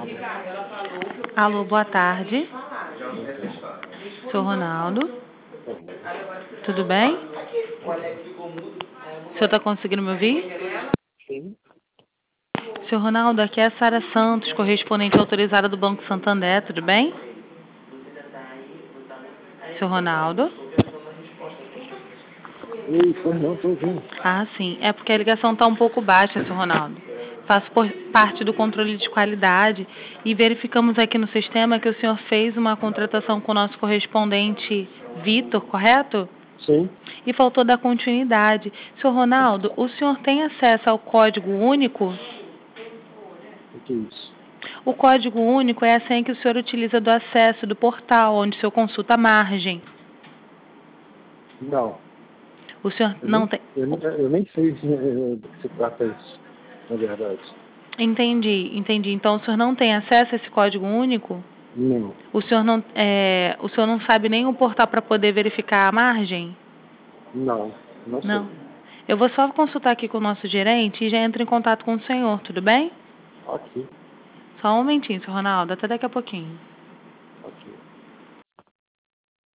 Alô, boa tarde. Sou Ronaldo. Tudo bem? O senhor está conseguindo me ouvir? Sim. Senhor Ronaldo, aqui é a Sara Santos, correspondente autorizada do Banco Santander, tudo bem? Senhor Ronaldo? Oi, pois não, estou ouvindo. Ah, sim. É porque a ligação está um pouco baixa, senhor Ronaldo. Faço parte do controle de qualidade e verificamos aqui no sistema que o senhor fez uma contratação com o nosso correspondente Vitor, correto? Sim. E faltou dar continuidade. Senhor Ronaldo, o senhor tem acesso ao código único? O que é isso? O código único é a senha que o senhor utiliza do acesso do portal, onde o senhor consulta a margem. Não. O senhor Eu não nem, tem... eu nem sei do que se trata isso, na verdade. Entendi. Então o senhor não tem acesso a esse código único? Não. O senhor não sabe nem o portal para poder verificar a margem? Não. Não sei. Não. Eu vou só consultar aqui com o nosso gerente e já entro em contato com o senhor, tudo bem? Ok. Só um momentinho, senhor Ronaldo, até daqui a pouquinho. Ok.